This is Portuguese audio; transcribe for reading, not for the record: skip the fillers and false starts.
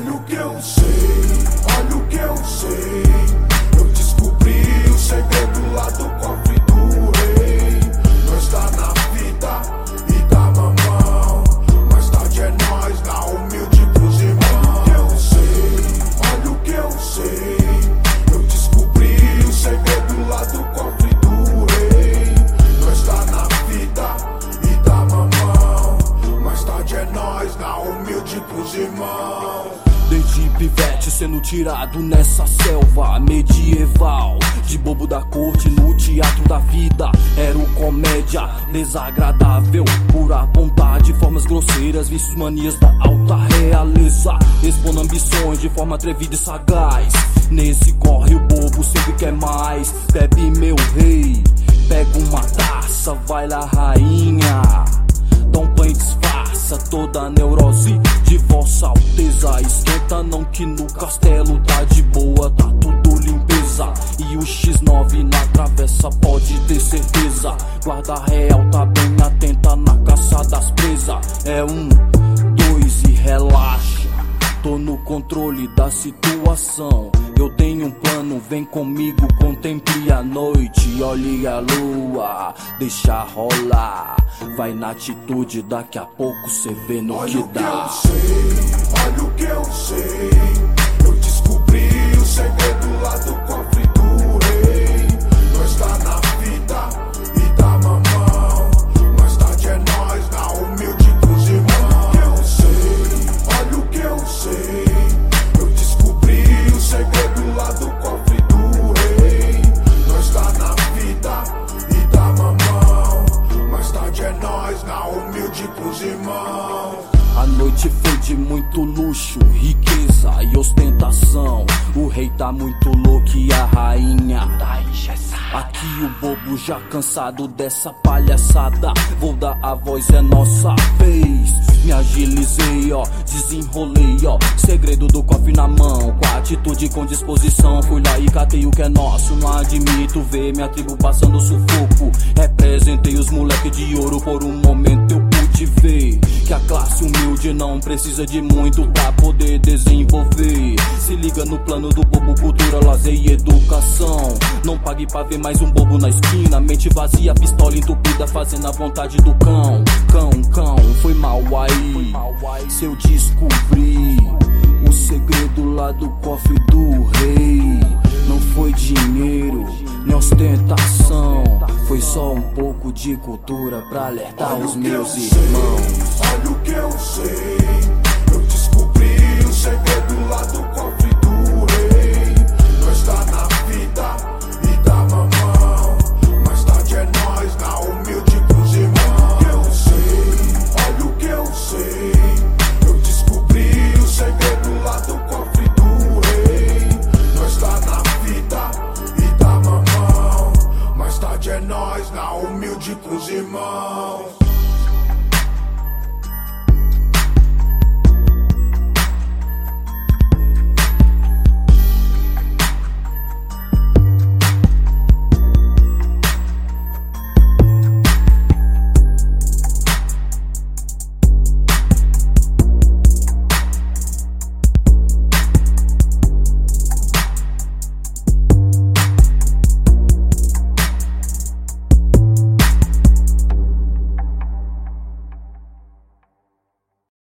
Olha o que eu sei, olha o que eu sei. Eu descobri o segredo lá do cofre do rei. Não está na fita e dá mamão. Mais tarde é nós, na humilde pros irmãos. Olha o que eu sei. Eu descobri o segredo lá do cofre do rei. Não está na fita e dá mamão. Mais tarde é nós, na humilde pros irmãos. Desde pivete sendo tirado nessa selva medieval, de bobo da corte no teatro da vida. Era o comédia desagradável, por apontar de formas grosseiras vícios, manias da alta realeza, expondo ambições de forma atrevida e sagaz. Nesse corre o bobo sempre quer mais. Bebe meu rei, pega uma taça, vai lá rainha. Dá um banho, disfarça toda a neurose de vossa alteza. Esquenta não que no castelo tá de boa, tá tudo limpeza. E o X9 na travessa pode ter certeza. Guarda real tá bem atenta na caça das presas. É 1, 2 e relaxa. Tô no controle da situação. Eu tenho um plano, vem comigo, contemple a noite. Olhe a lua, deixa rolar. Vai na atitude, daqui a pouco cê vê no que dá. Olha o que eu sei. Eu descobri o segredo lá do cofre do rei. Não está na fita e dá mamão. Mais tarde é nós, na humilde pros irmãos. Olha o que eu sei. Eu descobri o segredo lá do cofre do rei. Não está na fita e dá mamão. Mais tarde é nós, na humilde pros irmãos. A noite foi de muito luxo, riqueza e ostentação. O rei tá muito louco e a rainha tá engessada. Aqui o bobo já cansado dessa palhaçada. Vou dar a voz, é nossa vez. Me agilizei, ó, desenrolei, ó. Segredo do cofre na mão, com atitude e com disposição. Fui lá e catei o que é nosso. Não admito ver minha tribo passando sufoco. Representei os moleque de ouro. Por um momento eu pude ver que a classe humilde não precisa de muito pra poder desenvolver. Se liga no plano do bobo, cultura, lazer e educação. Não pague pra ver mais um bobo na esquina. Mente vazia, pistola entupida, fazendo a vontade do cão. Cão, foi mal aí. Se eu descobri o segredo lá do cofre do rei, não foi dinheiro, nem ostentação. Foi só um pouco de cultura pra alertar os meus irmãos. Olha o que eu sei. Eu descobri o segredo